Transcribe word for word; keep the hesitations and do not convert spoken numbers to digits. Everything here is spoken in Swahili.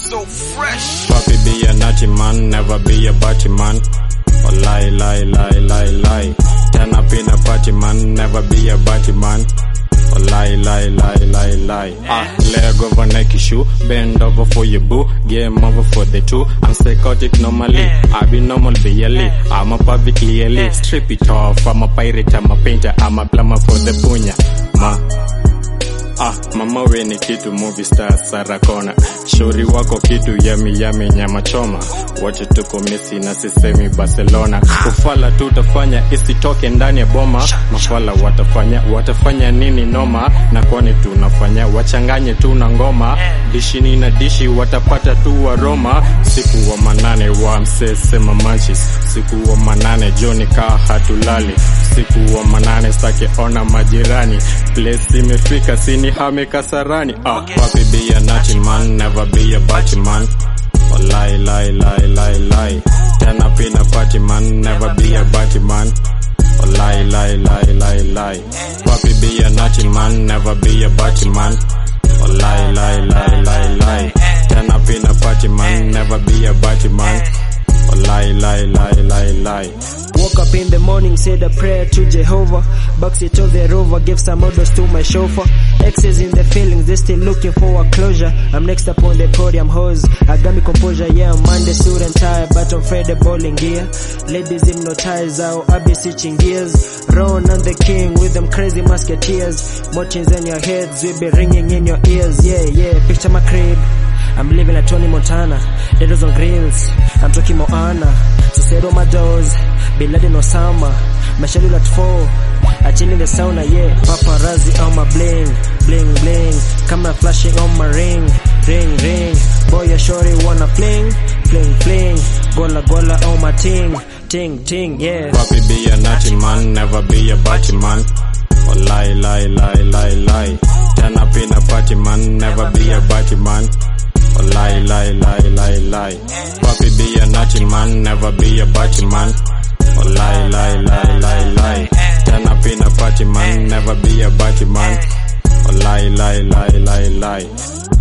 so fresh. Papi be a naughty man, never be a batty man. Oh lie, lie, lie, lie, lie. Turn up in a party man, never be a batty man. Oh lie, lie, lie, lie, lie. Ah, leg over Nike shoe, bend over for your boo, game over for the two. I'm psychotic normally, I be normal barely. I'm a public clearly, strip it off. I'm a pirate, I'm a painter, I'm a plumber for the punya. Ma. Ah, mama we ni kitu movie star Sarakona. Shauri wako kitu yami yami nyama choma. Wote tuko Messi na sisemi Barcelona. Kufala tutafanya isitoke ndani ya boma. Mafala watafanya, watafanya nini noma. Na kwani tunafanya, wachanganye tu na ngoma. Dishi ni na dishi watapata tu wa Roma. Siku wa manane wa msese mamanchis. Siku wa manane Johnny kaa hatulali. Siku wa manane stake ona majirani. Place imefika sini hame kasarani. Ah, papi be a naughty man, never be a batty man. Oh lie, lie, lie, lie, lie. Turn up in a party man, never be a batty man. Oh lie, lie, lie, lie, lie. Papi be a naughty man, never be a batty man. Oh lie, lie, lie, lie, lie. Turn up in a party man, never be a batty man. Oh lie, lie, lie, lie, lie. Woke up in the morning, said a prayer to Jehovah. Backseat of the Rover, gave some orders to my chauffeur. Exes in the feelings, they still looking for a closure. I'm next up on the podium, hose. I got me composure, yeah, I'm Monday suit and tie, but I'm afraid the bowling gear. Ladies hypnotize out, I be switching gears. Ron and the king with them crazy musketeers. Mochins in your heads, we be ringing in your ears. Yeah, yeah, picture my crib. I'm living like Tony Montana. Dedos on grills, I'm talking Moana. So said on my doors, Bin Laden Osama. My schedule at four, I chill in the sauna, yeah. Paparazzi on my bling, bling, bling. Camera flashing on my ring, ring, ring. Boy, you shorty wanna fling, fling, fling. Gola, gola on my ting, ting, ting, yeah. Papi be a naughty man, never be a batty man. Oh lie, lie, lie, lie, lie. Turn up in a party man, never be a batty man. Oh lie, lie, lie, lie, lie. Papi be a naughty man, never be a batty man. Oh lie, lie, lie, lie, lie. Turn up in a party man, never be a batty man. Oh lie, lie, lie, lie, lie.